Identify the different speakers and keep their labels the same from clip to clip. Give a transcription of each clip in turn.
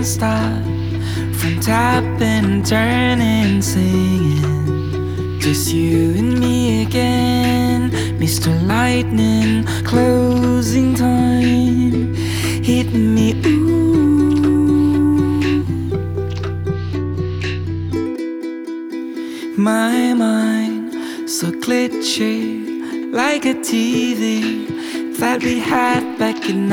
Speaker 1: stop from tapping and turning, singing. Just you and me again, Mr. Lightning, closing time. Hit me, ooh. My mind so glitchy, like a TV that we had back in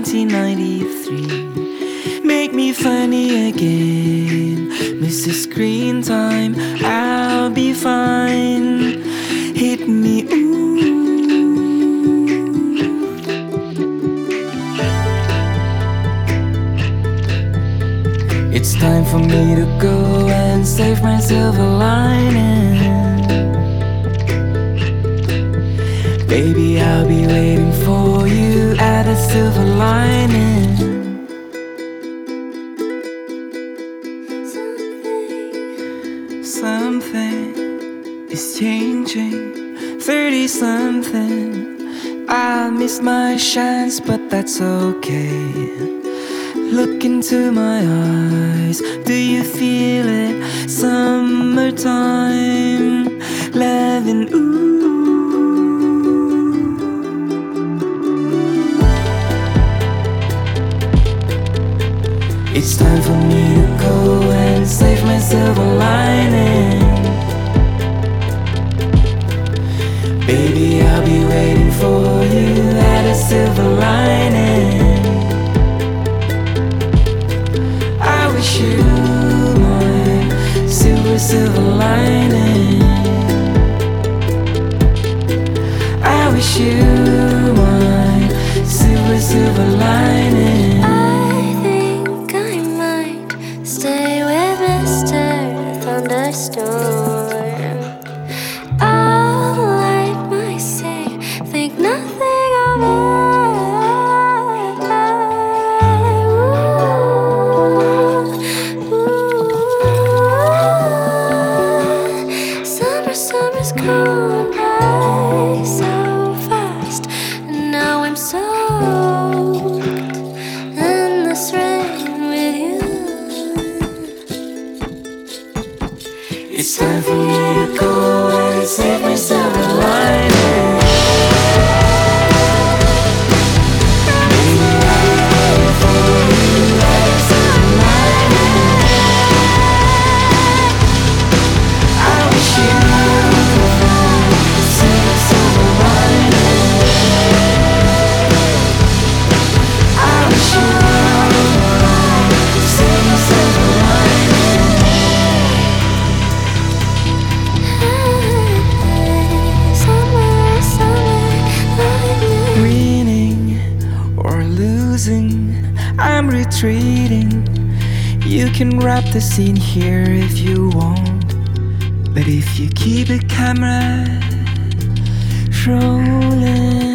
Speaker 1: 1993. Make me funny again, Mrs. Screen Time, I'll be fine. Hit me, ooh. It's time for me to go and save my silver lining. Baby, I'll be waiting for you at a silver lining. Something is changing, 30-something. I missed my chance, but that's okay. Look into my eyes, do you feel it? Summertime, loving, ooh. It's time for me to go and save my silver lining. Baby, I'll be waiting for you at a silver lining. I wish you my silver lining. I wish you my silver lining.
Speaker 2: Stay with Mr. Thunderstorm. I'll light my sail, think nothing of it. Ooh, ooh. Summer's gone by so fast, and now I'm soaked in this rain with you.
Speaker 1: It's time for me to go and save my silver lining. Baby, I'll be waiting for you at a silver lining. I wish you silver lining. I wish you silver lining. Winning or losing, I'm retreating. You can wrap the scene here if you want, but if you keep a camera rolling,